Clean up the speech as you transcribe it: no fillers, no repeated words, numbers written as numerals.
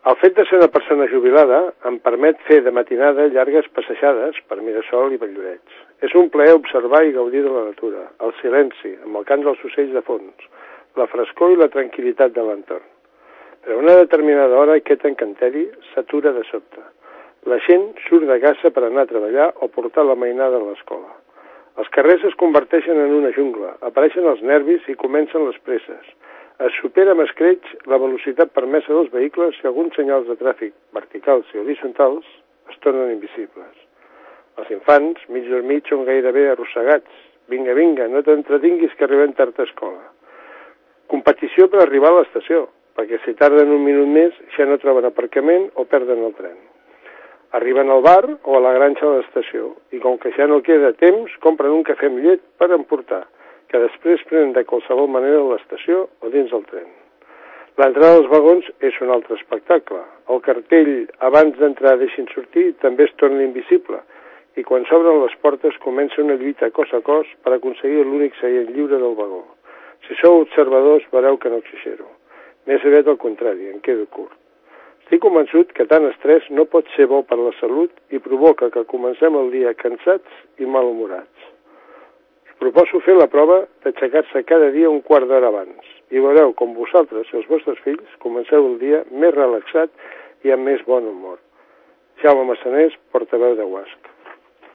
El fet de ser una persona jubilada em permet fer de matinada llargues passejades per Mirasol i Valldoreix. És un plaer observar i gaudir de la natura, el silenci, amb el cant dels ocells de fons, la frescor i la tranquil·litat de l'entorn. Però a una determinada hora aquest encanteri s'atura de sobte. La gent surt de casa per anar a treballar o portar la mainada a l'escola. Els carrers es converteixen en una jungla, apareixen els nervis i comencen les presses. Es supera amb escreix la velocitat permesa dels vehicles i alguns senyals de tràfic verticals i horitzontals es tornen invisibles. Els infants, mig dormits, són gairebé arrossegats. Vinga, vinga, no t'entretinguis que arribem tard a escola. Competició per arribar a l'estació, perquè si tarden un minut més ja no troben aparcament o perden el tren. Arriben al bar o a la granja de l'estació i com que ja no queda temps, compren un cafè amb llet per emportar, que després prenen de qualsevol manera a l'estació o dins del tren. L'entrada dels vagons és un altre espectacle. El cartell abans d'entrar deixin sortir també es torna invisible i quan s'obren les portes comença una lluita cos a cos per aconseguir l'únic seient lliure del vagó. Si sou observadors veureu que no exagero. Més aviat al contrari, em quedo curt. Estic convençut que tant estrès no pot ser bo per la salut i provoca que comencem el dia cansats i malhumorats. Us proposo fer la prova d'aixecar-se cada dia un quart d'hora abans i veureu com vosaltres i els vostres fills comenceu el dia més relaxat i amb més bon humor. Jaume Massanés, portaveu de UASC.